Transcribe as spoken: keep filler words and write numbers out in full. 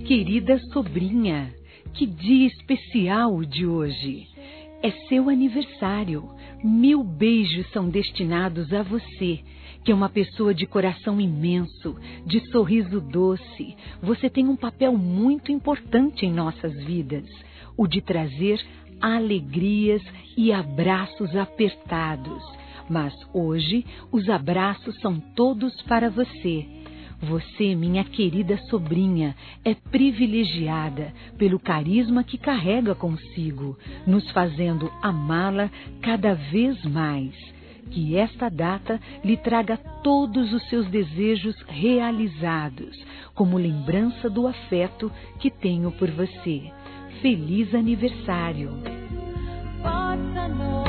Querida sobrinha, que dia especial o de hoje! É seu aniversário. Mil beijos são destinados a você, que é uma pessoa de coração imenso, de sorriso doce. Você tem um papel muito importante em nossas vidas, o de trazer alegrias e abraços apertados. Mas hoje os abraços são todos para você. Você, minha querida sobrinha, é privilegiada pelo carisma que carrega consigo, nos fazendo amá-la cada vez mais. Que esta data lhe traga todos os seus desejos realizados, como lembrança do afeto que tenho por você. Feliz aniversário!